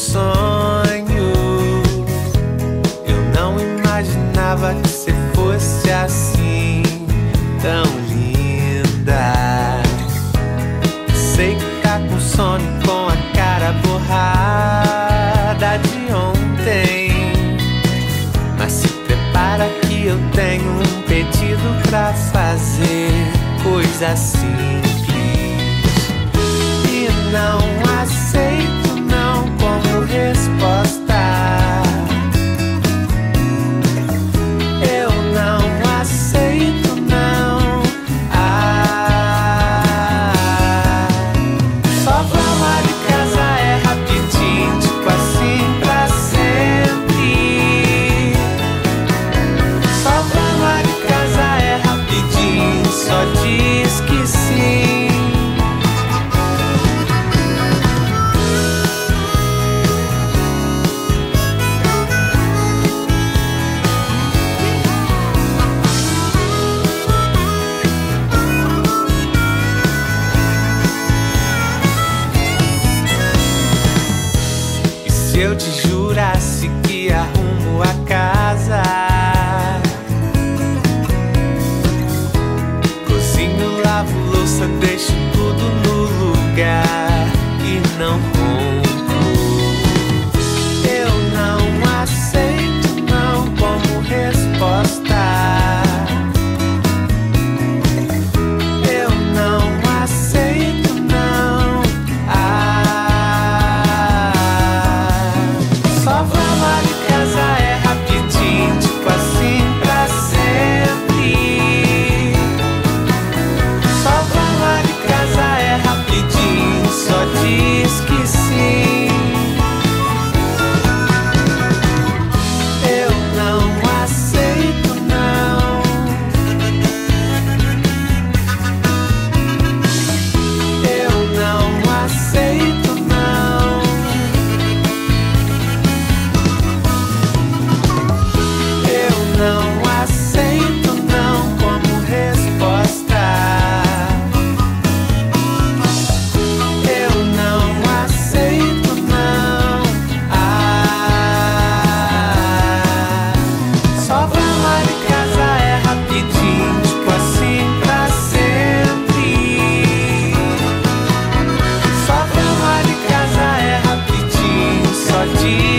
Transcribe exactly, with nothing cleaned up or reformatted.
sonho. Eu não imaginava que você fosse assim, tão linda. Sei que tá com sono e com a cara borrada de ontem, mas se prepara que eu tenho um pedido pra fazer, coisa simples. E não aceito não como resposta. Eu não aceito não. Ah, só falar de casa é rapidinho, tipo assim pra sempre. Só falar de casa é rapidinho, só diz que sim. Se eu te jurasse que arrumo a casa, cozinho, lavo louça, deixo tudo no lugar e não compro. Eu não aceito não como resposta. Eu não aceito não. Ah, só falar de casa é rapidinho, tipo assim pra sempre. Só falar de casa é rapidinho, só diz que sim. Eu não aceito não. Eu não aceito não. Eu não aceito não como resposta. Eu não aceito não. Ah, só falar de casa é rapidinho, tipo assim pra sempre. Só falar de casa é rapidinho, só diz